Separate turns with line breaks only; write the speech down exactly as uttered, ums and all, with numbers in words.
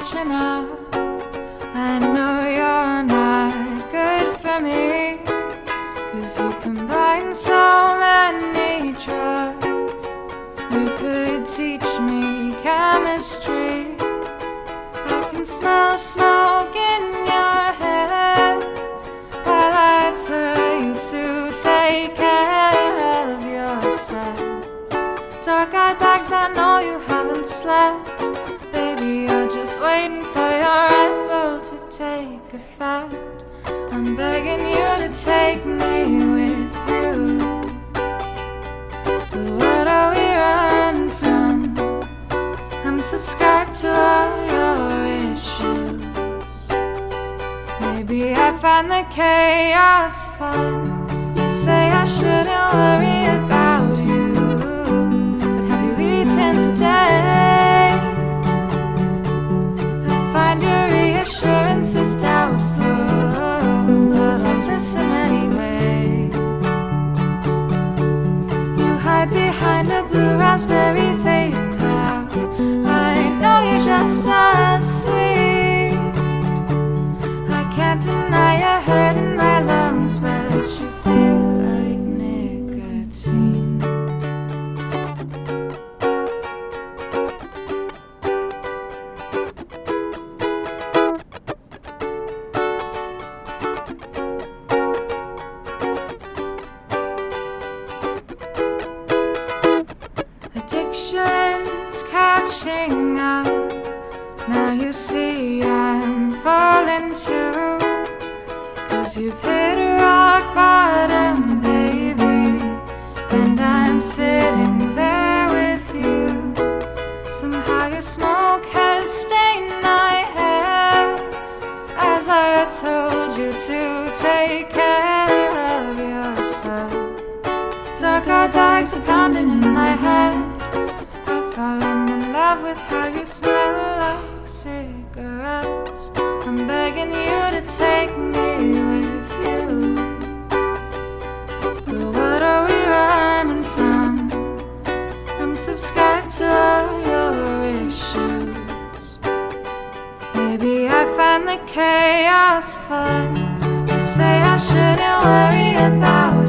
watching out. I know you're not good for me, 'cause you combine so many drugs. You could teach me chemistry. I can smell smoke in your head while I tell you to take care of yourself. Dark-eyed bags, I know you haven't slept. Baby, you're just waiting for your Red Bull to take effect. I'm begging you to take me with you. But what are we running from? I'm subscribed to all your issues. Maybe I find the chaos fun. You say I shouldn't worry about you, but have you eaten today? I find your reassurance is doubtful, but I'll listen anyway. You hide behind a blue raspberry vape cloud. I know you're just as sweet. I can't deny you're hurting my lungs, but you feel like nicotine. Addiction's catching up. Now you see I'm falling too, 'cause you've hit rock bottom, baby, and I'm sitting there with you. Somehow your smoke has stained my hair, as I told you to take care of yourself. Dark-eyed bags are pounding in my head. I've fallen in love with how you smell like cigarettes. I'm begging you to take me with you. But what are we running from? I'm subscribed to all your issues. Maybe I find the chaos fun. You say I shouldn't worry about